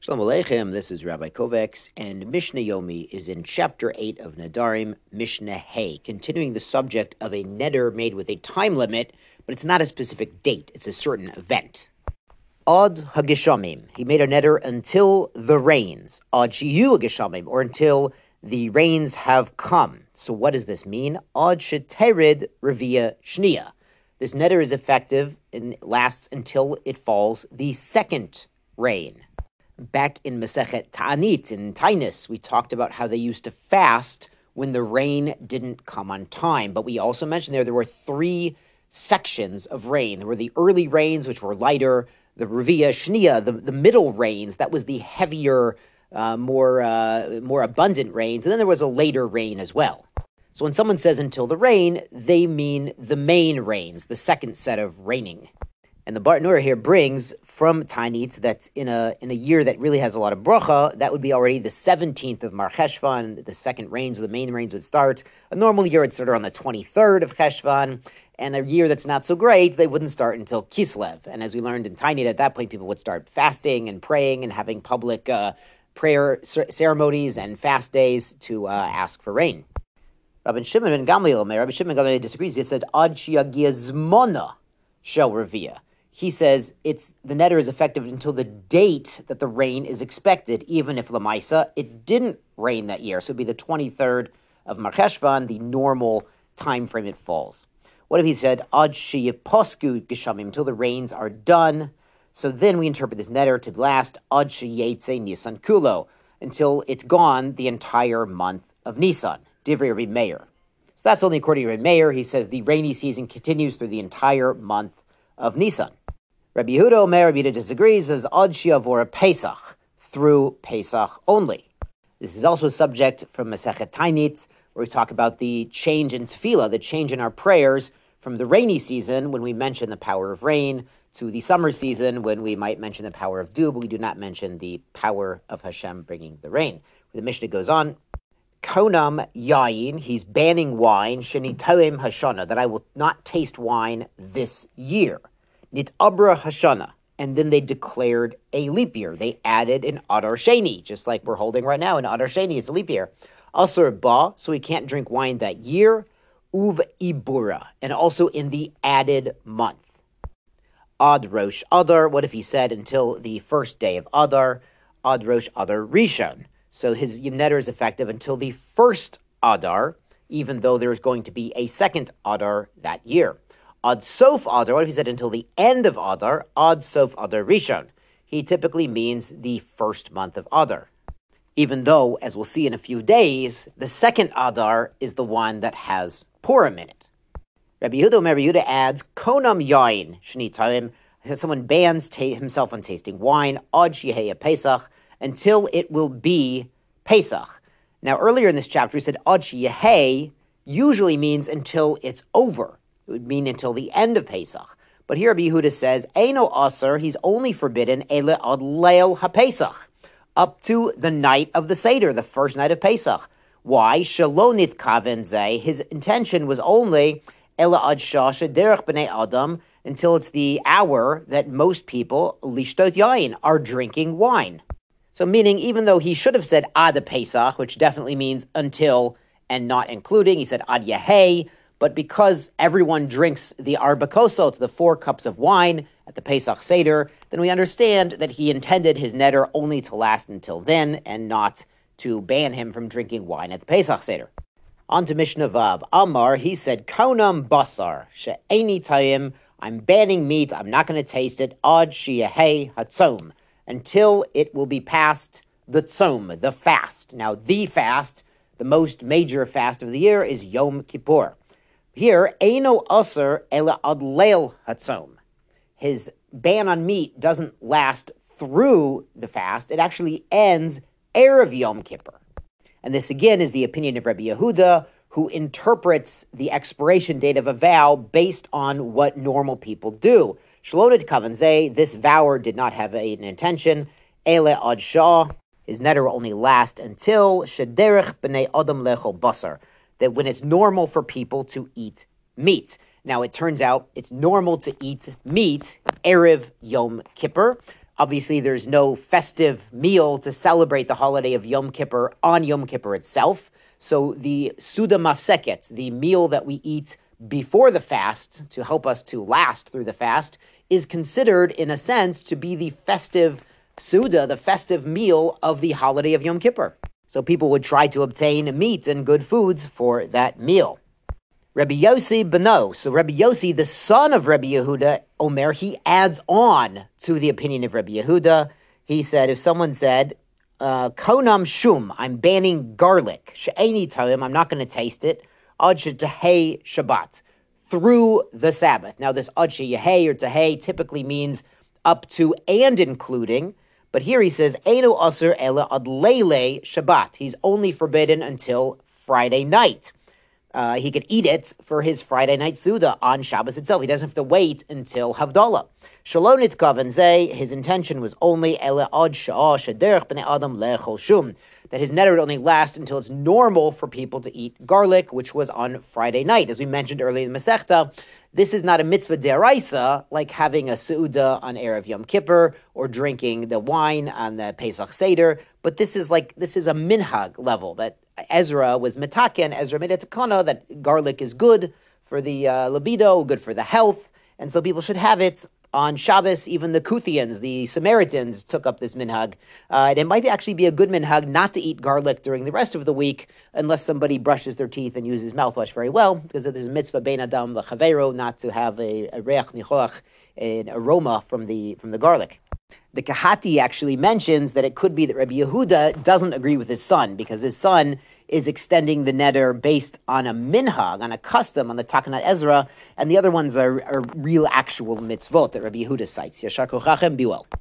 Shalom Aleichem, this is Rabbi Kovacs, and Mishnah Yomi is in Chapter 8 of Nadarim, Mishnah Hay, continuing the subject of a neder made with a time limit, but it's not a specific date, it's a certain event. Ad Hagishamim, he made a neder until the rains. Ad Shiyu Hagishamim, or until the rains have come. So what does this mean? Ad Sheterid Revia Shnia. This neder is effective and lasts until it falls the second rain. Back in Masechet Ta'anit, in Tainus, we talked about how they used to fast when the rain didn't come on time. But we also mentioned there were three sections of rain. There were the early rains, which were lighter, the Revia Shnia, the middle rains, that was the heavier, more abundant rains, and then there was a later rain as well. So when someone says until the rain, they mean the main rains, the second set of raining. And the Bartanura here brings from Ta'anit that in a year that really has a lot of bracha, that would be already the 17th of Mar Cheshvan, the second rains, or the main rains would start. A normal year would start around the 23rd of Cheshvan, and a year that's not so great, they wouldn't start until Kislev. And as we learned in Ta'anit, at that point, people would start fasting and praying and having public prayer ceremonies and fast days to ask for rain. Rabbi Shimon ben Gamliel disagrees. He said, Ad shiagia zmona shel revia. He says the neder is effective until the date that the rain is expected, even if Lamaisa, it didn't rain that year. So it would be the 23rd of Mar Cheshvan, the normal time frame it falls. What if he said, Ad sheyeposku geshamim, until the rains are done? So then we interpret this neder to last Ad sheyetze Nisan kulo, until it's gone the entire month of Nisan. Divrei Rabbi Meir. So that's only according to Rabbi Meir. He says the rainy season continues through the entire month of Nisan. Rabbi Yehuda Omer, Rabbi Yehuda disagrees, says Ad Shiavora Pesach, through Pesach only. This is also a subject from Masechet Ta'anit, where we talk about the change in tefillah, the change in our prayers from the rainy season, when we mention the power of rain, to the summer season, when we might mention the power of dew, but we do not mention the power of Hashem bringing the rain. The Mishnah goes on, Konam Yayin, he's banning wine, Sheni Toim Hashana, that I will not taste wine this year. Nit Abra Hashana, and then they declared a leap year. They added an Adar Sheni, just like we're holding right now, an Adar Sheni, it's a leap year. Asur Ba, so he can't drink wine that year. Uv Ibura, and also in the added month. Ad Rosh Adar, what if he said until the first day of Adar? Ad Rosh Adar Rishon. So his neder is effective until the first Adar, even though there's going to be a second Adar that year. Ad Sof Adar, what if he said until the end of Adar? Ad Sof Adar Rishon. He typically means the first month of Adar. Even though, as we'll see in a few days, the second Adar is the one that has Purim in it. Rabbi Yehuda adds, Konam Yain, Shni Taim, someone bans himself on tasting wine, Ad Sheheya Pesach, until it will be Pesach. Now, earlier in this chapter, we said Ad Shehei usually means until it's over. It would mean until the end of Pesach. But here Rabbi Yehuda says, Eino Aser, he's only forbidden Ele Ad Leil HaPesach, up to the night of the Seder, the first night of Pesach. Why? Shalonit Kaven Zeh, his intention was only Ele Ad Shasha Derech B'nei Adam, until it's the hour that most people, Lishtot Yain, are drinking wine. So meaning, even though he should have said Ad Pesach, which definitely means until and not including, he said Ad Yehei, but because everyone drinks the Arba Kosot, the 4 cups of wine at the Pesach Seder, then we understand that he intended his neder only to last until then and not to ban him from drinking wine at the Pesach Seder. On to Mishnah Vav. Amar, he said, Kaunam Basar, She'eni Tayim, I'm banning meat, I'm not going to taste it, Ad Sheyehei Hatzom, until it will be past the Tzom, the fast. Now, the fast, the most major fast of the year, is Yom Kippur. Here, Eino Aser Ela Ad Leil Hatzom. His ban on meat doesn't last through the fast. It actually ends Erev Yom Kippur. And this, again, is the opinion of Rabbi Yehuda, who interprets the expiration date of a vow based on what normal people do. Shalonit Kavan Zeh, this vower did not have an intention. Ele Ad Shah, his neder will only last until Shederech B'nei Adam Lechol Basar, that when it's normal for people to eat meat. Now, it turns out it's normal to eat meat Erev Yom Kippur. Obviously, there's no festive meal to celebrate the holiday of Yom Kippur on Yom Kippur itself. So the Suda Mafseket, the meal that we eat before the fast to help us to last through the fast, is considered, in a sense, to be the festive Suda, the festive meal of the holiday of Yom Kippur. So people would try to obtain meat and good foods for that meal. Rabbi Yossi Beno, so Rabbi Yossi, the son of Rabbi Yehuda, Omer, he adds on to the opinion of Rabbi Yehuda. He said, if someone said, Konam Shum, I'm banning garlic, She'eni Toim, I'm not going to taste it, Ad She'tehei Shabbat, through the Sabbath. Now this Ad She'yehei or Tehei typically means up to and including, but here he says, Eino Asur Ela Ad Leile Shabbat, he's only forbidden until Friday night. He could eat it for his Friday night Suda on Shabbos itself. He doesn't have to wait until Havdalah. Shalonit Kavan Zeh, his intention was only Ele Ad Sha'ah Shederch B'nei Adam Lechol Shum, that his neder would only last until it's normal for people to eat garlic, which was on Friday night. As we mentioned earlier in the Masechta, this is not a mitzvah deraisa, like having a Su'uda on Erev Yom Kippur, or drinking the wine on the Pesach Seder, but this is a minhag level, that Ezra was mitaken, Ezra made a takana that garlic is good for the libido, good for the health, and so people should have it on Shabbos. Even the Kuthians, the Samaritans, took up this minhag. And it might actually be a good minhag not to eat garlic during the rest of the week, unless somebody brushes their teeth and uses mouthwash very well, because it is a mitzvah bein adam l'chavero, not to have a reach nichoach, an aroma from the garlic. The Kahati actually mentions that it could be that Rabbi Yehuda doesn't agree with his son, because his son is extending the neder based on a minhag, on a custom, on the Takanat Ezra, and the other ones are real actual mitzvot that Rabbi Yehuda cites. Yashar kochachem, be well.